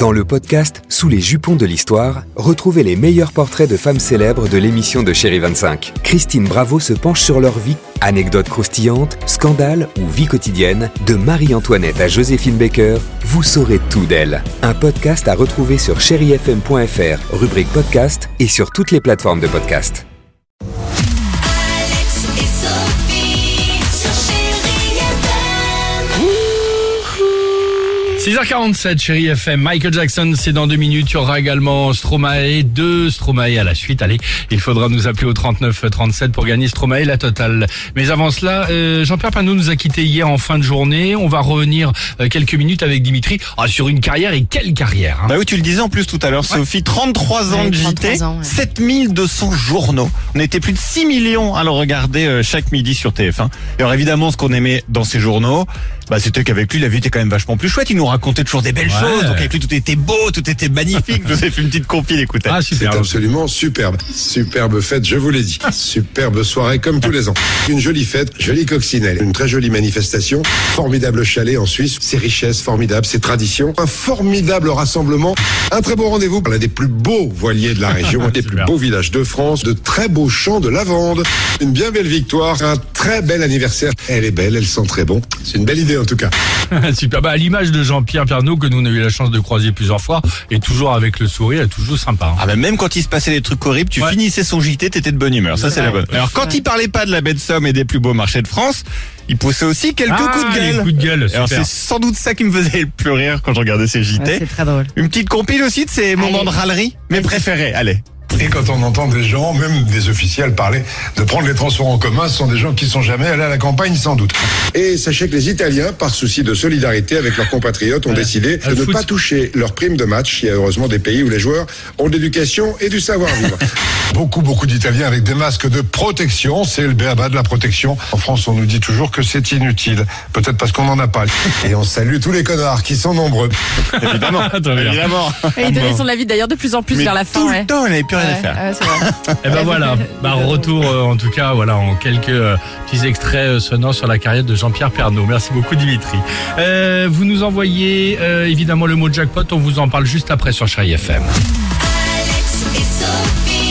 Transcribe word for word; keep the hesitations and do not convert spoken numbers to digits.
Dans le podcast Sous les jupons de l'histoire, retrouvez les meilleurs portraits de femmes célèbres de l'émission de Chérie vingt-cinq. Christine Bravo se penche sur leur vie, anecdotes croustillantes, scandales ou vie quotidienne. De Marie-Antoinette à Joséphine Baker, vous saurez tout d'elle. Un podcast à retrouver sur chéri f m point f r, rubrique podcast et sur toutes les plateformes de podcast. six heures quarante-sept, Chérie F M. Michael Jackson, c'est dans deux minutes. Il y aura également Stromae, deux Stromae à la suite. Allez, il faudra nous appeler au trente-neuf trente-sept pour gagner Stromae la totale. Mais avant cela, euh, Jean-Pierre Pernaut nous a quittés hier en fin de journée. On va revenir euh, quelques minutes avec Dimitri ah, sur une carrière, et quelle carrière hein. Bah oui, tu le disais en plus tout à l'heure, ouais. Sophie, trente-trois ans ouais, de J T, trente-trois ans, ouais. sept mille deux cents journaux. On était plus de six millions à le regarder euh, chaque midi sur T F un. Et alors évidemment, ce qu'on aimait dans ces journaux, bah c'était qu'avec lui, la vie était quand même vachement plus chouette. Il nous racontait toujours des belles ouais. choses. Donc avec lui, tout était beau, tout était magnifique. Je vous ai fait une petite compile, écoutez. Ah, C'est super. absolument superbe. Superbe fête, je vous l'ai dit. Superbe soirée comme tous les ans. Une jolie fête, jolie coccinelle, une très jolie manifestation, formidable chalet en Suisse, ses richesses formidables, ses traditions, un formidable rassemblement, un très beau rendez-vous, l'un des plus beaux voiliers de la région, un des plus beaux villages de France, de très beaux champs de lavande, une bien belle victoire, un très bel anniversaire. Elle est belle, elle sent très bon. C'est une belle idée en tout cas. Super. Bah, à l'image de Jean-Pierre Pernaut que nous on a eu la chance de croiser plusieurs fois, et toujours avec le sourire, toujours sympa. Hein. Ah bah même quand il se passait des trucs horribles, tu ouais. finissais son J T, t'étais de bonne humeur. Ça, c'est la bonne. Alors quand il parlait pas de la baie de Somme et des plus beaux marchés de France, il poussait aussi quelques ah, coups de gueule. Les coups de gueule, Alors super. c'est sans doute ça qui me faisait le plus rire quand je regardais ces J T. Ouais, c'est très drôle. Une petite compile aussi de ces moments de râlerie, mes préférés. Allez. Et quand on entend des gens, même des officiels, parler de prendre les transports en commun, ce sont des gens qui sont jamais allés à la campagne sans doute. Et sachez que les Italiens, par souci de solidarité avec leurs compatriotes, ont ouais. décidé de ne foot. pas toucher leurs primes de match. Il y a heureusement des pays où les joueurs ont de l'éducation et du savoir-vivre. Beaucoup, beaucoup d'Italiens avec des masques de protection. C'est le béaba de la protection. En France, on nous dit toujours que c'est inutile. Peut-être parce qu'on n'en a pas. Et on salue tous les connards qui sont nombreux. Évidemment. Évidemment. Et il donnait son avis d'ailleurs de plus en plus Mais vers la fin. tout ouais. le temps, il n'avait plus rien Ouais, à faire. ouais, c'est vrai. Et ben voilà, bah, retour euh, en tout cas voilà en quelques euh, petits extraits euh, sonores sur la carrière de Jean-Pierre Pernaut. Merci beaucoup Dimitri. Euh, vous nous envoyez euh, évidemment le mot jackpot, on vous en parle juste après sur Chérie F M. Alex et Sophie.